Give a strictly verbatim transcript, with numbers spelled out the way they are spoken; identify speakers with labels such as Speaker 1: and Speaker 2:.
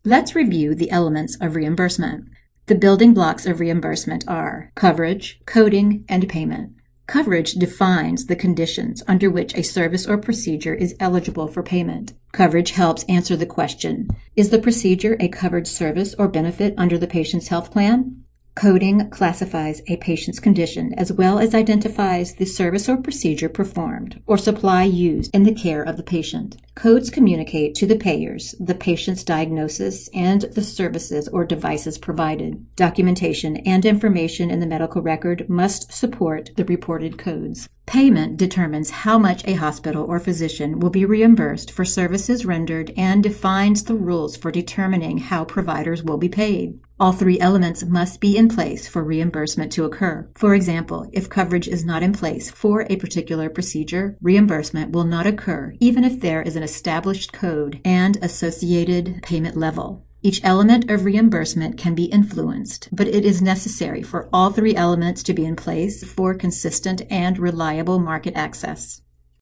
Speaker 1: Let's review the elements of reimbursement. The building blocks of reimbursement are coverage, coding, and payment. Coverage defines the conditions under which a service or procedure is eligible for payment. Coverage helps answer the question, is the procedure a covered service or benefit under the patient's health plan? Coding classifies a patient's condition as well as identifies the service or procedure performed or supply used in the care of the patient. Codes communicate to the payers the patient's diagnosis and the services or devices provided. Documentation and information in the medical record must support the reported codes. Payment determines how much a hospital or physician will be reimbursed for services rendered and defines the rules for determining how providers will be paid. All three elements must be in place for reimbursement to occur. For example, if coverage is not in place for a particular procedure, reimbursement will not occur even if there is an established code and associated payment level. Each element of reimbursement can be influenced, but it is necessary for all three elements to be in place for consistent and reliable market access.